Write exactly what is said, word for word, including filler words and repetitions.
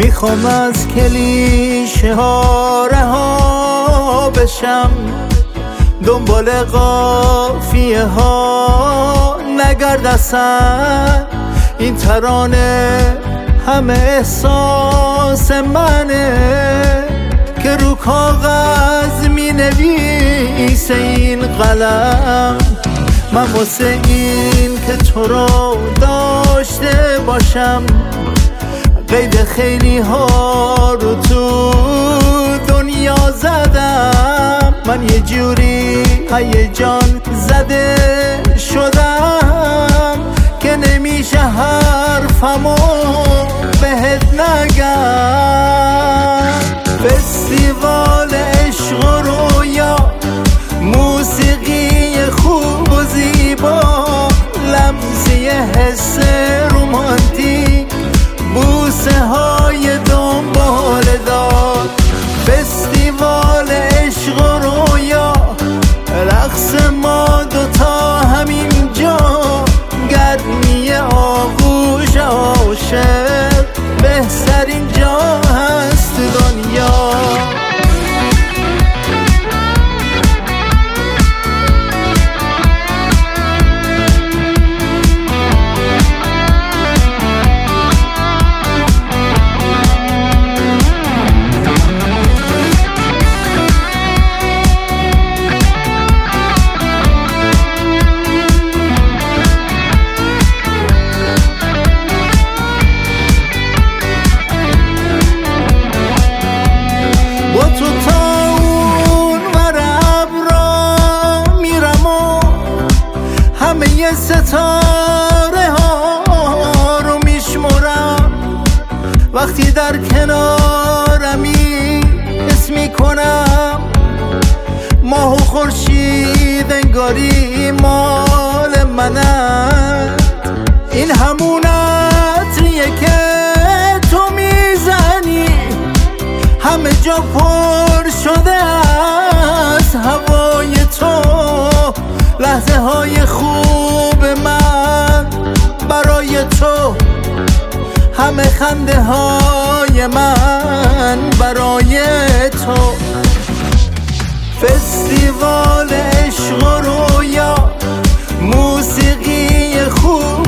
میخوام از کلیشه ها رها بشم، دنبال قافیه ها نگردسم. این ترانه همه احساس منه که رو کاغذ می نویسه این قلم. من واسه این که تو رو داشته باشم قید خیلی ها رو تو دنیا زدم. من یه جوری هیجان زده شدم که نمیشه حرفمو بهت نگم. فستیوال عشق و رویا، موسیقی خوب و زیبا، لمسی حس رومانتیک، بوسه های دنبال دار. فستیوال عشق و رویا، رقص ما دوتا همینجا، گرمی آغوش عاشق بهترین جا هست دنیا. ستاره ها رو میشمرم، وقتی در کنارمی حس میکنم ماه و خورشید انگاری مال منن. این همون عطریه که تو میزنی، همه جا پر شده از هوای تو. لحظه های خوب من برای تو، همه خنده های من برای تو. فستیوال عشق و رویا، موسیقی خوب